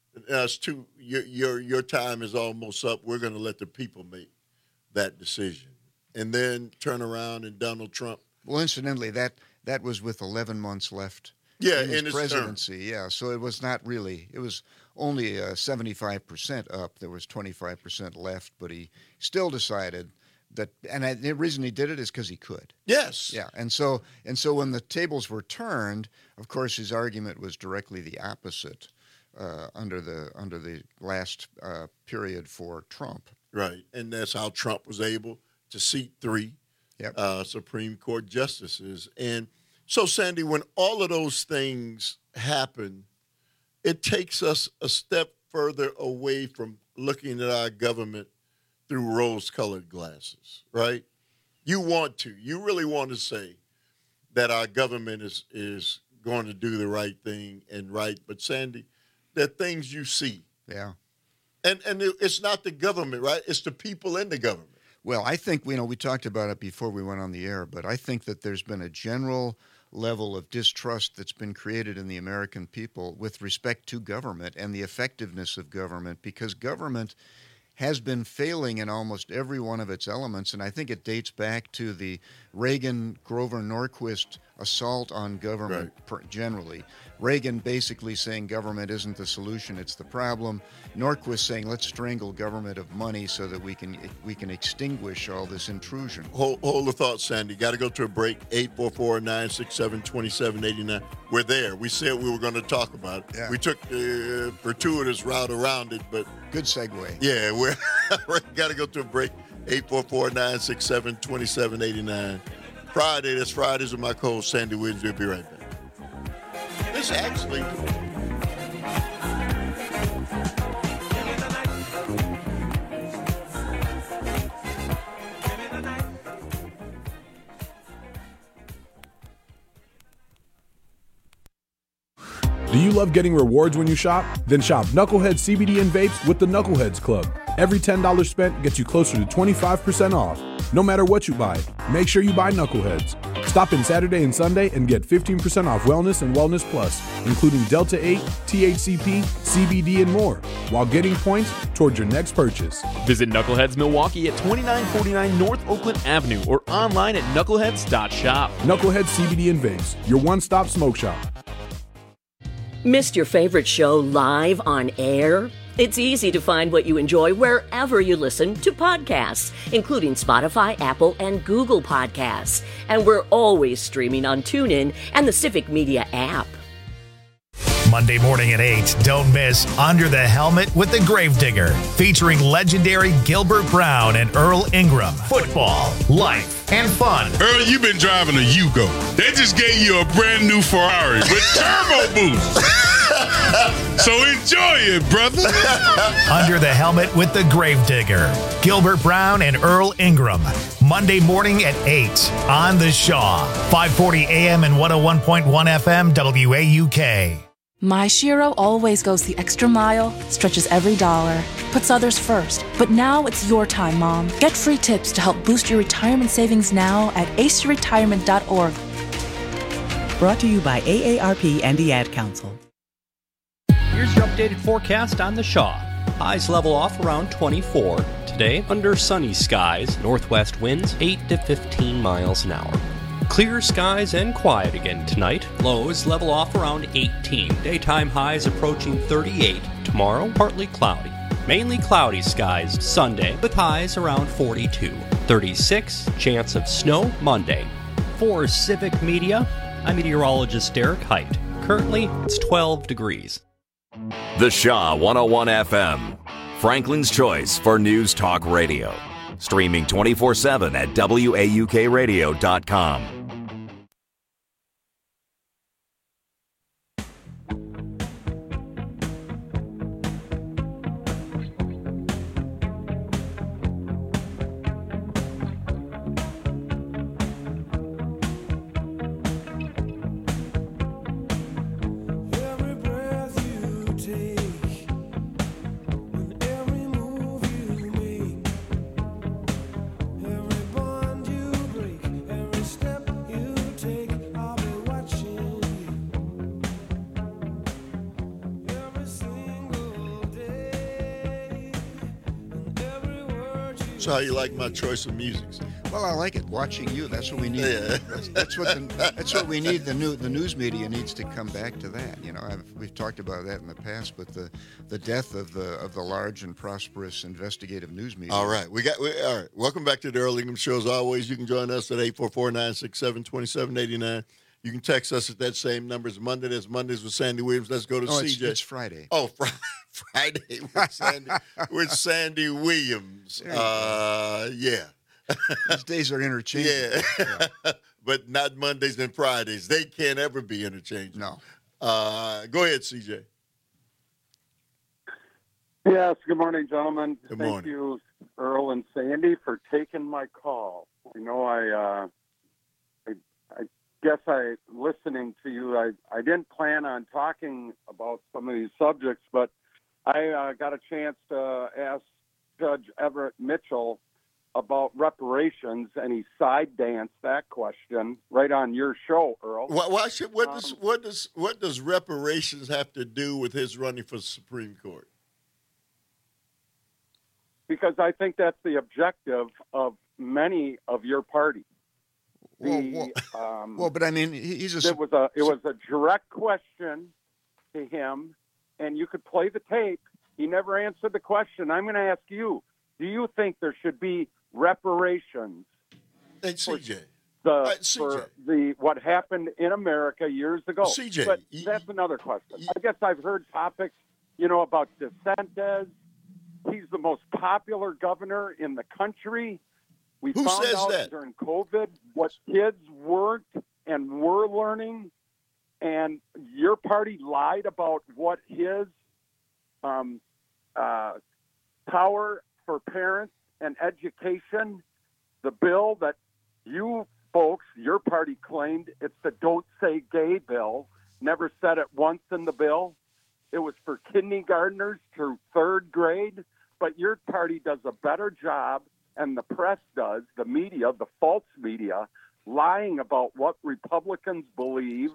as to your your your time is almost up. We're going to let the people make that decision, and then turn around and Donald Trump. Well, incidentally, that that was with eleven months left. Yeah, in his, in his presidency. term. Yeah, so it was not really. It was only uh, seventy-five percent up. There was twenty-five percent left, but he still decided. That and I, the reason he did it is because he could. Yes. Yeah, and so and so when the tables were turned, of course, his argument was directly the opposite uh, under the under the last uh, period for Trump. Right, and that's how Trump was able to seat three yep. uh, Supreme Court justices. And so, Sandy, when all of those things happen, it takes us a step further away from looking at our government through rose-colored glasses, right? You want to. You really want to say that our government is is going to do the right thing and right. But, Sandy, there are things you see. Yeah. And and it's not the government, right? It's the people in the government. Well, I think, you know, we talked about it before we went on the air, but I think that there's been a general level of distrust that's been created in the American people with respect to government and the effectiveness of government, because government has been failing in almost every one of its elements, and I think it dates back to the Reagan, Grover Norquist assault on government right. per, generally. Reagan basically saying government isn't the solution, it's the problem. Norquist saying let's strangle government of money so that we can we can extinguish all this intrusion. Hold, hold the thought, Sandy. Got to go to a break. eight four four, nine six seven, two seven eight nine. We're there. We said we were going to talk about it. Yeah. We took the uh, fortuitous route around it, but good segue. Yeah, we're got to go to a break. eight four four, nine six seven, two seven eight nine. Friday, that's Fridays with my co-host Sandy Williams. We'll be right back. This actually... Do you love getting rewards when you shop? Then shop Knucklehead C B D and vapes with the Knuckleheads Club. Every ten dollars spent gets you closer to twenty-five percent off. No matter what you buy, make sure you buy Knuckleheads. Stop in Saturday and Sunday and get fifteen percent off Wellness and Wellness Plus, including Delta eight, T H C P, C B D, and more, while getting points towards your next purchase. Visit Knuckleheads Milwaukee at twenty-nine forty-nine North Oakland Avenue or online at knuckleheads dot shop. Knuckleheads C B D and Vapes, your one-stop smoke shop. Missed your favorite show live on air? It's easy to find what you enjoy wherever you listen to podcasts, including Spotify, Apple, and Google Podcasts. And we're always streaming on TuneIn and the Civic Media app. Monday morning at eight, don't miss Under the Helmet with the Gravedigger, featuring legendary Gilbert Brown and Earl Ingram. Football, life, and fun. Earl, you've been driving a Yugo. They just gave you a brand new Ferrari with turbo boost. So enjoy it, brother. Under the Helmet with the Gravedigger, Gilbert Brown and Earl Ingram. Monday morning at eight on The Shaw, five forty A M and one oh one point one F M W A U K. My Shiro always goes the extra mile, stretches every dollar, puts others first. But now it's your time, Mom. Get free tips to help boost your retirement savings now at ace your retirement dot org. Brought to you by A A R P and the Ad Council. Here's your updated forecast on the Shaw. Highs level off around twenty-four. Today, under sunny skies, northwest winds eight to fifteen miles an hour. Clear skies and quiet again tonight. Lows level off around eighteen. Daytime highs approaching thirty-eight. Tomorrow, partly cloudy. Mainly cloudy skies Sunday, with highs around forty-two. thirty-six, chance of snow Monday. For Civic Media, I'm meteorologist Derek Height. Currently, it's twelve degrees. The Shaw one oh one F M, Franklin's choice for News Talk Radio. Streaming twenty-four seven at W A U K radio dot com. So how you like my choice of music? Well, I like it. Watching you, that's what we need. Yeah. That's, that's what the, that's what we need. The new the news media needs to come back to that. You know, I've, we've talked about that in the past, but the, the death of the of the large and prosperous investigative news media. All right, we got. We, all right, welcome back to the Earl Ingram Show. As always, you can join us at eight four four, nine six seven, two seven eight nine. You can text us at that same number. It's Monday. That's Mondays with Sandy Williams. Let's go to oh, C J. It's, it's Friday. Oh, Friday. Friday with Sandy, with Sandy Williams. Uh, yeah. These days are interchangeable. Yeah. yeah. But not Mondays and Fridays. They can't ever be interchangeable. No. Uh, go ahead, C J. Yes, good morning, gentlemen. Good Thank morning. you, Earl and Sandy, for taking my call. You know, I, uh, I, I guess I, listening to you, I, I didn't plan on talking about some of these subjects, but I uh, got a chance to ask Judge Everett Mitchell about reparations, and he side danced that question right on your show, Earl. Why, why should, what, does, Um, what, does, what does reparations have to do with his running for the Supreme Court? Because I think that's the objective of many of your party. The, well, um, well, but I mean, he- he's a. it was a it was a direct question to him, and you could play the tape. He never answered the question. I'm going to ask you: do you think there should be reparations Hey, C J. the Right, C J. for the what happened in America years ago? C J, but y- that's another question. I guess I've heard topics, you know, about DeSantis. He's the most popular governor in the country. We Who found says out that? during COVID what kids weren't and were learning, and your party lied about what his um, uh, power for parents and education, the bill that you folks, your party claimed it's the Don't Say Gay bill, never said it once in the bill. It was for kindergartners through third grade, but your party does a better job, and the press does, the media, the false media, lying about what Republicans believe.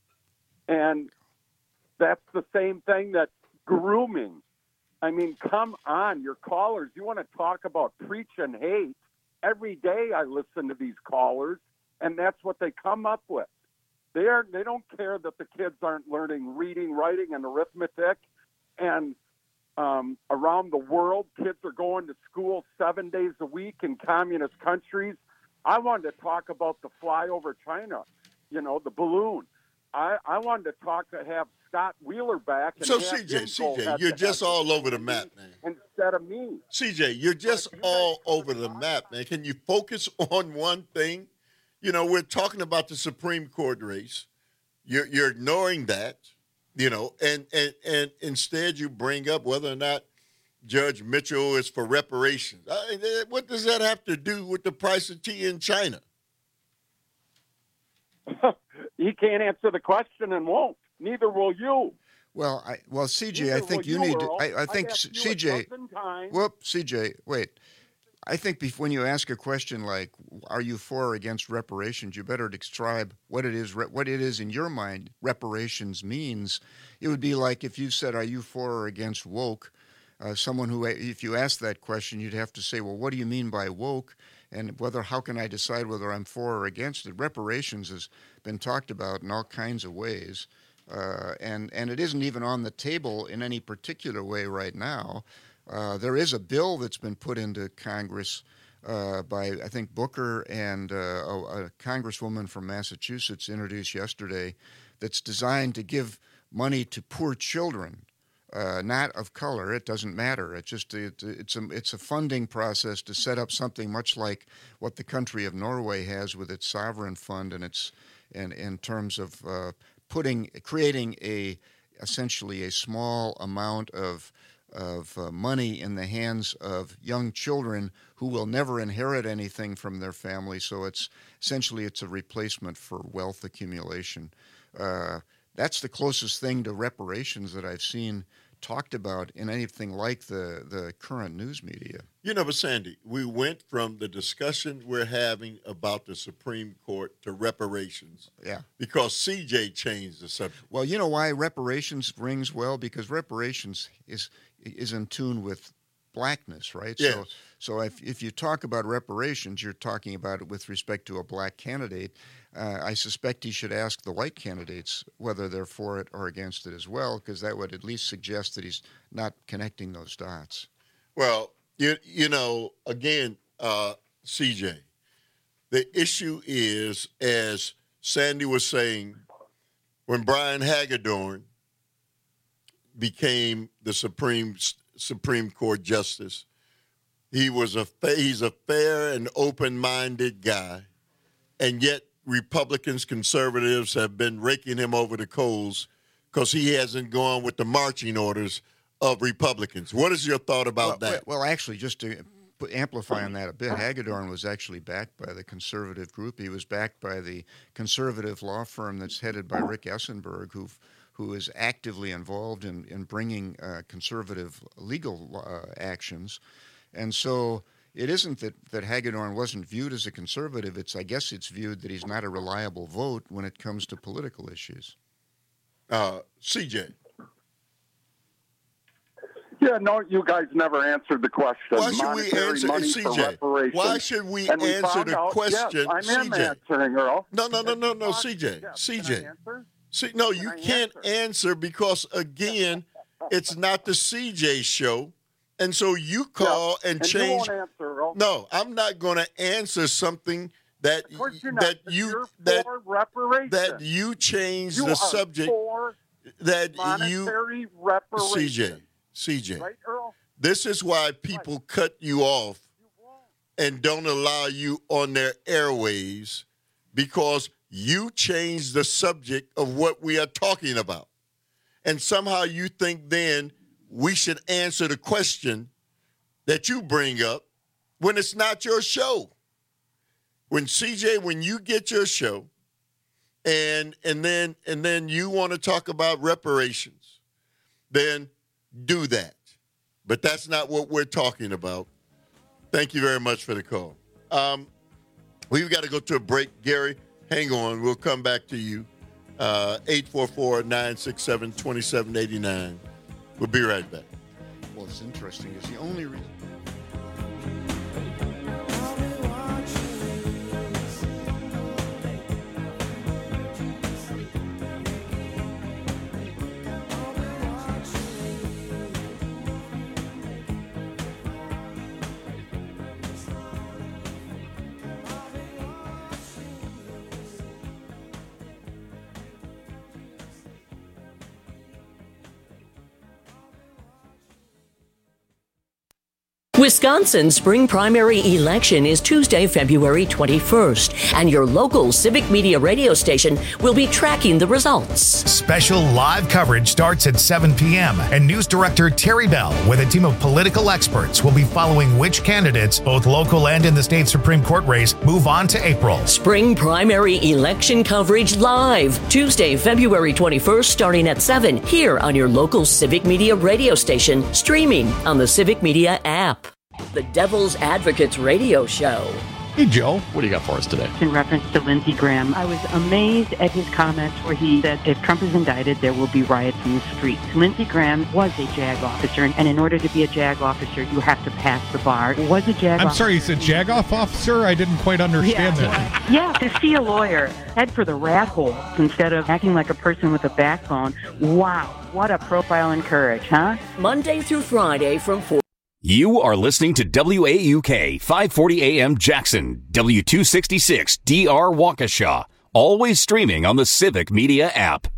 And that's the same thing that grooming. I mean, come on, your callers, you want to talk about preach and hate. Every day I listen to these callers, and that's what they come up with. They are they don't care that the kids aren't learning reading, writing, and arithmetic. And um, around the world, kids are going to school seven days a week in communist countries. I wanted to talk about the fly over China, you know, the balloon. I, I wanted to talk to have Scott Wheeler back. And So, have C J, him C go J, head you're to just head all with over the map, man. instead of me. C J, you're just all over the map, man. Can you focus on one thing? You know, we're talking about the Supreme Court race. You're, you're ignoring that, you know, and, and, and instead you bring up whether or not Judge Mitchell is for reparations. I mean, what does that have to do with the price of tea in China? He can't answer the question and won't. Neither will you. Well, I well, C J, I Neither think will you you, need to. Earl. I, I I think asked C- you a CJ. dozen times. Whoop, C J, wait. I think bef- when you ask a question like, "Are you for or against reparations?" you better describe what it is. Re- what it is in your mind reparations means. It would be like if you said, "Are you for or against woke?" Uh, someone who, if you asked that question, you'd have to say, "Well, what do you mean by woke?" And whether how can I decide whether I'm for or against it? Reparations has been talked about in all kinds of ways, uh, and and it isn't even on the table in any particular way right now. Uh, there is a bill that's been put into Congress uh, by, I think, Booker and uh, a, a congresswoman from Massachusetts introduced yesterday that's designed to give money to poor children, uh, not of color. It doesn't matter. It's just it, it's a it's a funding process to set up something much like what the country of Norway has with its sovereign fund and its in in terms of uh, putting creating a essentially a small amount of of uh, money in the hands of young children who will never inherit anything from their family. So it's essentially it's a replacement for wealth accumulation. Uh, that's the closest thing to reparations that I've seen talked about in anything like the, the current news media. You know, but Sandy, we went from the discussion we're having about the Supreme Court to reparations. Yeah. Because C J changed the subject. Well, you know why reparations rings well? Because reparations is is in tune with blackness, right? Yes. So, so if if you talk about reparations, you're talking about it with respect to a black candidate. Uh, I suspect he should ask the white candidates whether they're for it or against it as well, because that would at least suggest that he's not connecting those dots. Well, you you know, again, uh, C J, the issue is, as Sandy was saying, when Brian Hagedorn became the Supreme Supreme Court justice, he was a he's a fair and open-minded guy, and yet Republicans, conservatives have been raking him over the coals because he hasn't gone with the marching orders of Republicans. What is your thought about well, that? Well, actually, just to put, amplify on that a bit, Hagedorn was actually backed by the conservative group. He was backed by the conservative law firm that's headed by Rick Essenberg, who who is actively involved in, in bringing uh, conservative legal uh, actions. And so it isn't that, that Hagedorn wasn't viewed as a conservative. It's I guess it's viewed that he's not a reliable vote when it comes to political issues. Uh, C J. Yeah, no, you guys never answered the question. Why should we answer, money C J? For reparations. Why should we and we answer the out, question, yes, I am C J? answering, Earl. No, no, no, no, no, C J, Yes, C can J. I answer? See, no, Can you I can't answer? answer because again, it's not the C J show, and so you call Yeah, and, and change. You won't answer, Earl. No, I'm not going to answer something that Of course you're that not. you You're that for reparations. that you changed You the are subject for that monetary you reparations. C J C J. Right, Earl? This is why people right. cut you off and don't allow you on their airwaves, because you changed the subject of what we are talking about. And somehow you think then we should answer the question that you bring up when it's not your show. When C J, when you get your show and and then and then you want to talk about reparations, then do that. But that's not what we're talking about. Thank you very much for the call. Um, we've got to go to a break. Gary, hang on. We'll come back to you. Uh, eight four four, nine six seven, two seven eight nine. We'll be right back. Well, it's interesting. It's the only reason. Wisconsin's spring primary election is Tuesday, February twenty-first, and your local Civic Media radio station will be tracking the results. Special live coverage starts at seven p.m., and News Director Terry Bell, with a team of political experts, will be following which candidates, both local and in the state Supreme Court race, move on to April. Spring primary election coverage live, Tuesday, February twenty-first, starting at seven, here on your local Civic Media radio station, streaming on the Civic Media app. The Devil's Advocates radio show. Hey, Joe, what do you got for us today? In reference to Lindsey Graham, I was amazed at his comments where he said if Trump is indicted, there will be riots in the streets. Lindsey Graham was a JAG officer, and in order to be a JAG officer, you have to pass the bar. Was a JAG I'm officer. sorry, you said JAG-off officer? I didn't quite understand yeah. that. Yeah, to see a lawyer head for the rat hole instead of acting like a person with a backbone. Wow, what a profile in courage, huh? Monday through Friday from four. You are listening to W A U K five forty A M Jackson, W two sixty-six D R Waukesha, always streaming on the Civic Media app.